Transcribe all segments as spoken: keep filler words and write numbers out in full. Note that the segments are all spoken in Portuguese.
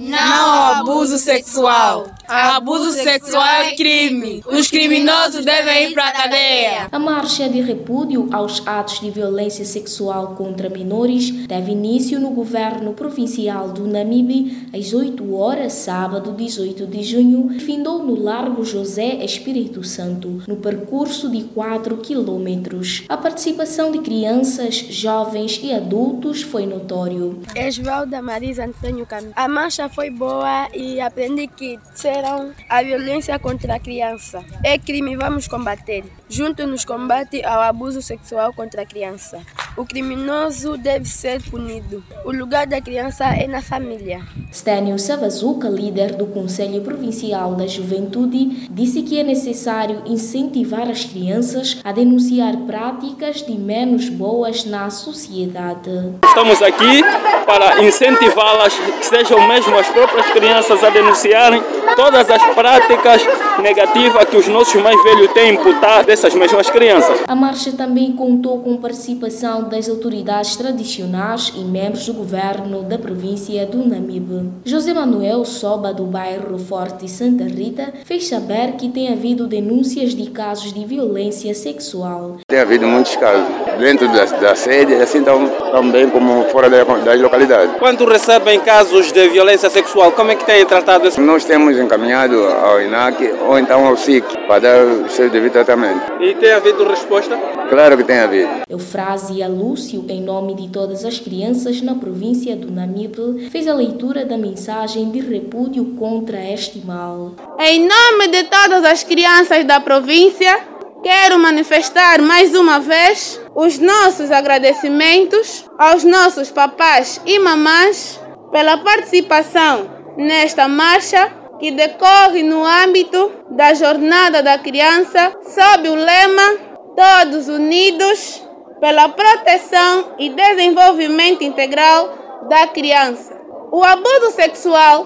Não ao abuso sexual. Abuso sexual é crime. Os criminosos devem ir para a cadeia. A marcha de repúdio aos atos de violência sexual contra menores teve início no governo provincial do Namibe às oito horas, sábado dezoito de junho, e findou no Largo José Espírito Santo, no percurso de quatro quilômetros. A participação de crianças, jovens e adultos foi notório. Esvalda Marisa Antônio Camilo. A marcha foi boa e aprendi que serão a violência contra a criança é crime, vamos combater. Junto nos combate ao abuso sexual contra a criança. O criminoso deve ser punido. O lugar da criança é na família. Stênio Savazuca, líder do Conselho Provincial da Juventude, disse que é necessário incentivar as crianças a denunciar práticas de menos boas na sociedade. Estamos aqui para incentivá-las, que sejam mesmo as próprias crianças a denunciarem todas as práticas negativas que os nossos mais velhos têm imputado dessas mesmas crianças. A marcha também contou com participação das autoridades tradicionais e membros do governo da província do Namibe. José Manuel Soba, do bairro Forte Santa Rita, fez saber que tem havido denúncias de casos de violência sexual. Tem havido muitos casos dentro da, da sede, assim também como fora das localidades. Quando recebem casos de violência sexual, como é que têm tratado isso? Nós temos encaminhado ao I N A C ou então ao S I C para dar o seu devido tratamento. E tem havido resposta? Claro que tem havido. Eufrásia Lúcio, em nome de todas as crianças na província do Namibe, fez a leitura da mensagem de repúdio contra este mal. Em nome de todas as crianças da província, quero manifestar mais uma vez os nossos agradecimentos aos nossos papás e mamães pela participação nesta marcha que decorre no âmbito da Jornada da Criança sob o lema Todos Unidos pela Proteção e Desenvolvimento Integral da Criança. O abuso sexual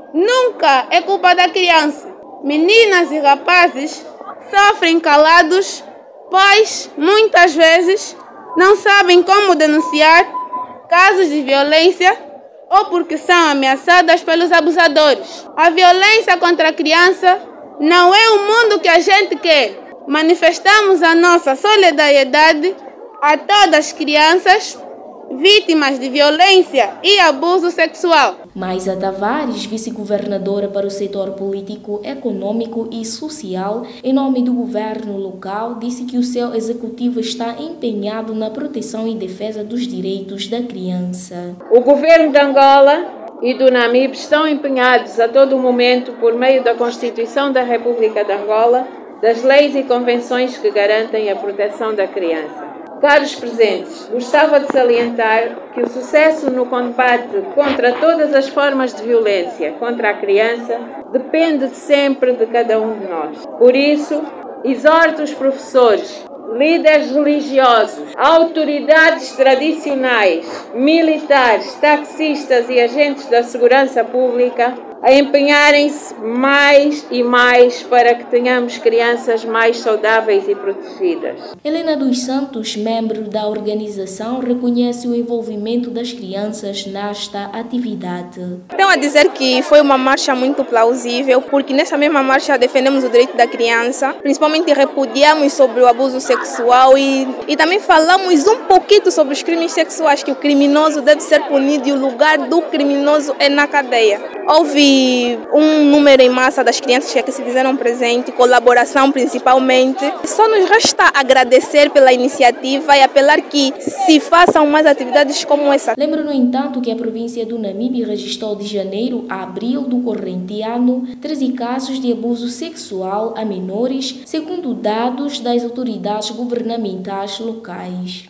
nunca é culpa da criança. Meninas e rapazes sofrem calados, pois muitas vezes não sabem como denunciar casos de violência ou porque são ameaçadas pelos abusadores. A violência contra a criança não é o mundo que a gente quer. Manifestamos a nossa solidariedade a todas as crianças vítimas de violência e abuso sexual. Maisa Tavares, vice-governadora para o setor político, econômico e social, em nome do governo local, disse que o seu executivo está empenhado na proteção e defesa dos direitos da criança. O governo de Angola e do Namibe estão empenhados a todo momento, por meio da Constituição da República de Angola, das leis e convenções que garantem a proteção da criança. Caros presentes, gostava de salientar que o sucesso no combate contra todas as formas de violência contra a criança depende sempre de cada um de nós. Por isso, exorto os professores, líderes religiosos, autoridades tradicionais, militares, taxistas e agentes da segurança pública a empenharem-se mais e mais para que tenhamos crianças mais saudáveis e protegidas. Helena dos Santos, membro da organização, reconhece o envolvimento das crianças nesta atividade. Tenho a dizer que foi uma marcha muito plausível, porque nessa mesma marcha defendemos o direito da criança, principalmente repudiamos sobre o abuso sexual e, e também falamos um pouquinho sobre os crimes sexuais, que o criminoso deve ser punido e o lugar do criminoso é na cadeia. Houve um número em massa das crianças que se fizeram presente, colaboração principalmente. Só nos resta agradecer pela iniciativa e apelar que se façam mais atividades como essa. Lembro, no entanto, que a província do Namibe registrou de janeiro a abril do corrente ano treze casos de abuso sexual a menores, segundo dados das autoridades governamentais locais.